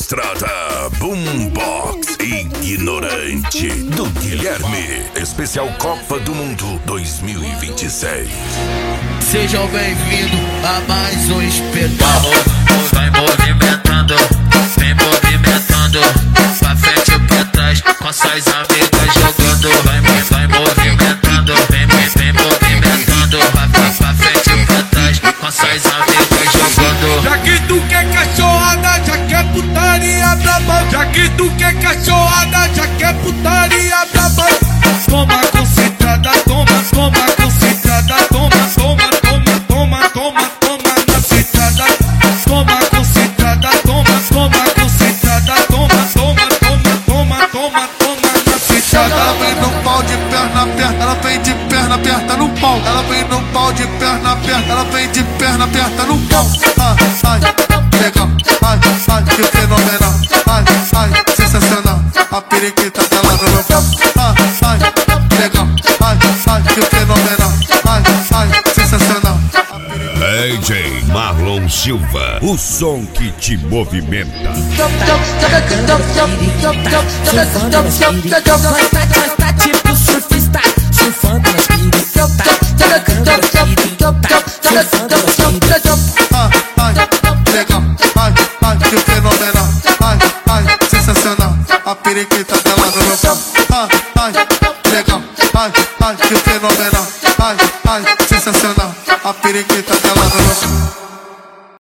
estrada, Boombox Ignorante, do Guilherme, especial Copa do Mundo 2026. Sejam bem-vindos a mais um espetáculo. Vai movimentando, vem movimentando, pra frente ou pra trás, com suas amigas jogando. Vai movimentando, vem movimentando, pra frente ou pra trás, com suas amigas jogando. Já que tu quer cachorrada, já quer putaria braba. Já que tu quer cachorrada, já quer putaria braba. Toma concentrada, toma concentrada, toma na sentada. Toma concentrada, toma concentrada, toma na sentada. Ela vem no pau de perna aberta, ela vem de perna aberta no pau. Ela vem no pau de perna aberta, ela vem de perna aberta no pau. Ai, legal, ai, que fenomenal. Ai, sensacional. A periquita tá lá no meu pau. Ai, legal, ai, que fenomenal. Ai, sensacional. DJ Marlon Silva, o som que te movimenta. Tá tipo surfista, surfando nas piras. Ai, legal, ai, que fenomenal. Ai, sensacional. A periquita tá lá no meu pau.